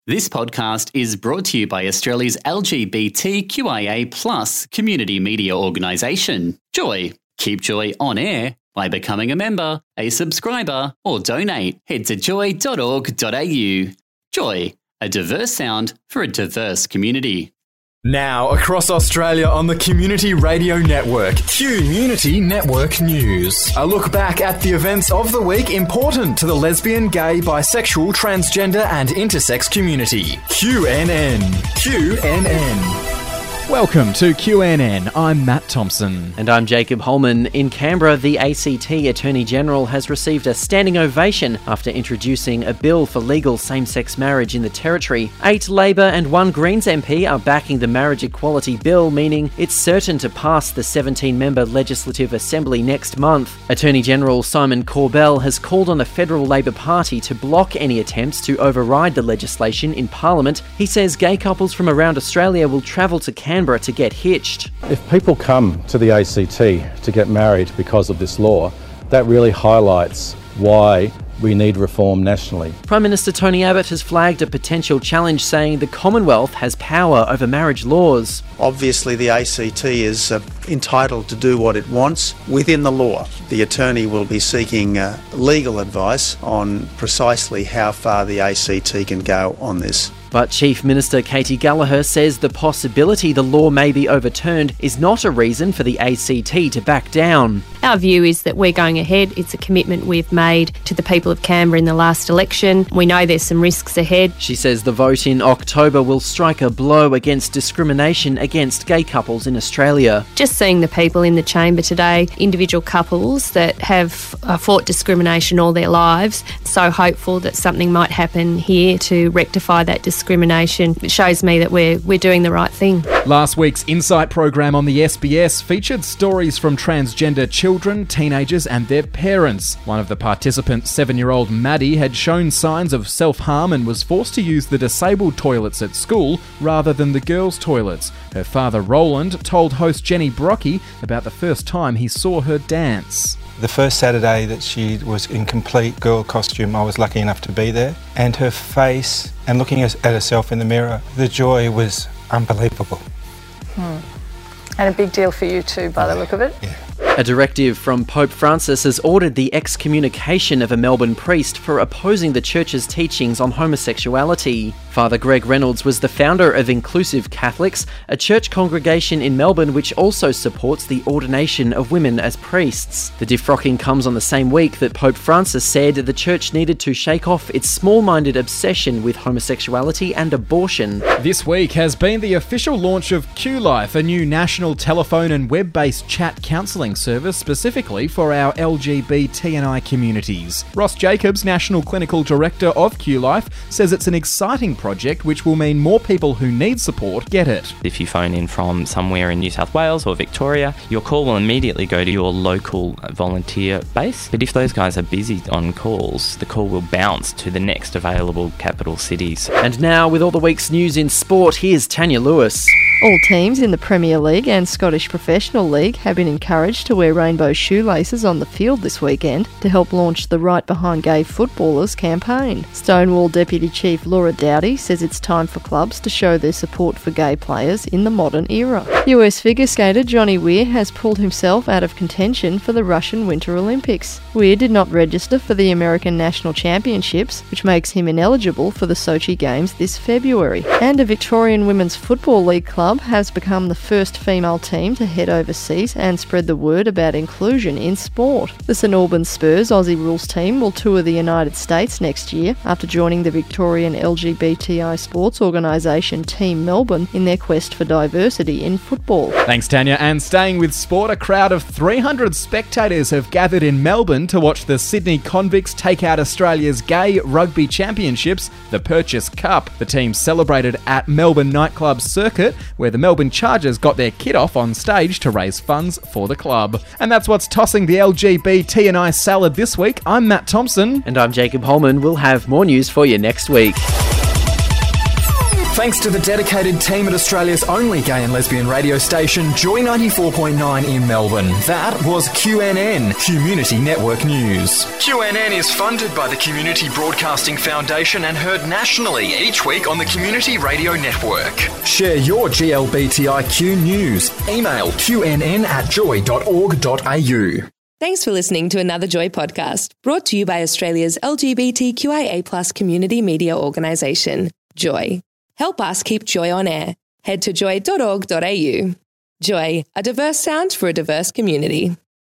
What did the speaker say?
This podcast is brought to you by Australia's LGBTQIA+ community media organisation, Joy. Keep Joy on air by becoming a member, a subscriber, or donate. Head to joy.org.au. Joy, a diverse sound for a diverse community. Now across Australia on the Community Radio Network, Community Network News. A look back at the events of the week important to the lesbian, gay, bisexual, transgender and intersex community. QNN. Welcome to QNN. I'm Matt Thompson. And I'm Jacob Holman. In Canberra, the ACT Attorney-General has received a standing ovation after introducing a bill for legal same-sex marriage in the Territory. 8 Labor and 1 Greens MP are backing the Marriage Equality Bill, meaning it's certain to pass the 17-member Legislative Assembly next month. Attorney-General Simon Corbell has called on the Federal Labor Party to block any attempts to override the legislation in Parliament. He says gay couples from around Australia will travel to Canberra to get hitched. If people come to the ACT to get married because of this law, that really highlights why we need reform nationally. Prime Minister Tony Abbott has flagged a potential challenge, saying the Commonwealth has power over marriage laws. Obviously, the ACT is entitled to do what it wants within the law. The attorney will be seeking legal advice on precisely how far the ACT can go on this. But Chief Minister Katie Gallagher says the possibility the law may be overturned is not a reason for the ACT to back down. Our view is that we're going ahead. It's a commitment we've made to the people of Canberra in the last election. We know there's some risks ahead. She says the vote in October will strike a blow against discrimination against gay couples in Australia. Just seeing the people in the chamber today, individual couples that have fought discrimination all their lives, so hopeful that something might happen here to rectify that discrimination. It shows me that we're doing the right thing. Last week's Insight program on the SBS featured stories from transgender children, teenagers and their parents. One of the participants, 7-year-old Maddie, had shown signs of self-harm and was forced to use the disabled toilets at school rather than the girls' toilets. Her father, Roland, told host Jenny Brocky about the first time he saw her dance. The first Saturday that she was in complete girl costume, I was lucky enough to be there. And her face and looking at herself in the mirror, the joy was unbelievable. And a big deal for you too, by the look of it. Yeah. A directive from Pope Francis has ordered the excommunication of a Melbourne priest for opposing the church's teachings on homosexuality. Father Greg Reynolds was the founder of Inclusive Catholics, a church congregation in Melbourne which also supports the ordination of women as priests. The defrocking comes on the same week that Pope Francis said the church needed to shake off its small-minded obsession with homosexuality and abortion. This week has been the official launch of QLife, a new national telephone and web-based chat counselling service specifically for our LGBTI communities. Ross Jacobs, National Clinical Director of QLife, says it's an exciting project which will mean more people who need support get it. If you phone in from somewhere in New South Wales or Victoria, your call will immediately go to your local volunteer base. But if those guys are busy on calls, the call will bounce to the next available capital cities. And now, with all the week's news in sport, here's Tanya Lewis. All teams in the Premier League and Scottish Professional League have been encouraged to wear rainbow shoelaces on the field this weekend to help launch the Right Behind Gay Footballers campaign. Stonewall Deputy Chief Laura Dowdy says it's time for clubs to show their support for gay players in the modern era. US figure skater Johnny Weir has pulled himself out of contention for the Russian Winter Olympics. Weir did not register for the American National Championships, which makes him ineligible for the Sochi Games this February. And a Victorian Women's Football League club has become the first female team to head overseas and spread the word about inclusion in sport. The St Albans Spurs Aussie Rules team will tour the United States next year after joining the Victorian LGBTI sports organisation Team Melbourne in their quest for diversity in football. Thanks, Tanya. And staying with sport, a crowd of 300 spectators have gathered in Melbourne to watch the Sydney Convicts take out Australia's gay rugby championships, the Purchase Cup. The team celebrated at Melbourne nightclub Circuit, where the Melbourne Chargers got their kit off on stage to raise funds for the club. And that's what's tossing the LGBTI salad this week. I'm Matt Thompson. And I'm Jacob Holman. We'll have more news for you next week. Thanks to the dedicated team at Australia's only gay and lesbian radio station, Joy 94.9 in Melbourne. That was QNN, Community Network News. QNN is funded by the Community Broadcasting Foundation and heard nationally each week on the Community Radio Network. Share your GLBTIQ news. Email qnn@joy.org.au. Thanks for listening to another Joy podcast, brought to you by Australia's LGBTQIA+ community media organisation, Joy. Help us keep Joy on air. Head to joy.org.au. Joy, a diverse sound for a diverse community.